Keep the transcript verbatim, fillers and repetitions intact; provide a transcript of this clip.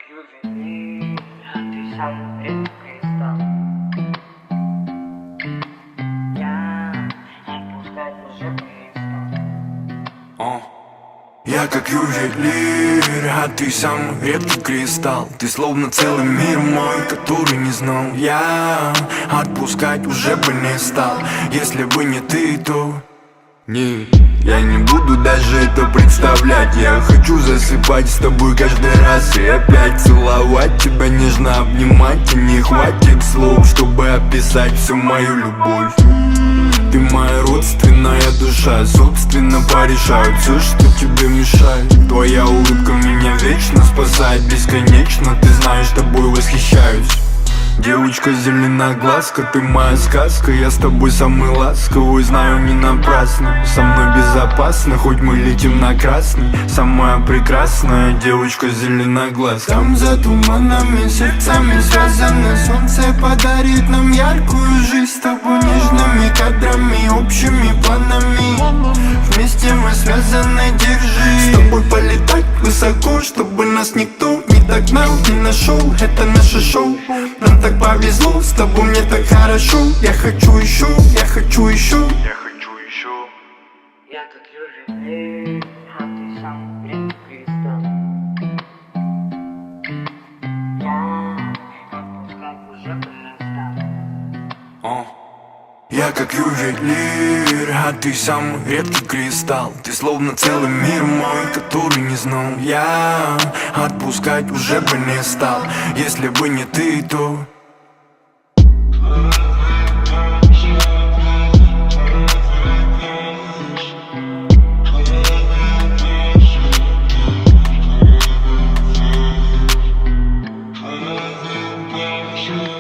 ювелир, а ты сам редкий кристалл. Я отпускать уже перестал. Я как ювелир, а ты самый редкий кристалл. Ты словно целый мир мой, который не знал. Я отпускать уже бы не стал. Если бы не ты, то... Не, я не буду даже это представлять. Я хочу засыпать с тобой каждый раз и опять целовать тебя, нежно обнимать. И не хватит слов, чтобы описать всю мою любовь. Ты моя родственная душа, собственно порешаю все, что тебе мешает. Твоя улыбка меня вечно спасает, бесконечно, ты знаешь, тобой восхищаюсь. Девочка зеленоглазка, ты моя сказка. Я с тобой самый ласковый, знаю, не напрасно. Со мной безопасно, хоть мы летим на красный. Самая прекрасная девочка зеленоглазка. Там за туманами, сердцами связаны. Солнце подарит нам яркую жизнь с тобой, нежными кадрами, общими планами. Вместе мы связаны, держи. С тобой полетать высоко, чтобы нас никто не догнал, не нашел. Это наше шоу, нам так повезло, с тобой мне так хорошо. Я хочу еще, я хочу еще, я хочу еще. Я как ювелир, а ты сам редкий кристалл. Я отпускать уже перестал. Я как ювелир, а ты самый редкий кристалл. Ты словно целый мир мой, который не знал. Я отпускать уже бы не стал. Если бы не ты, то... Sure.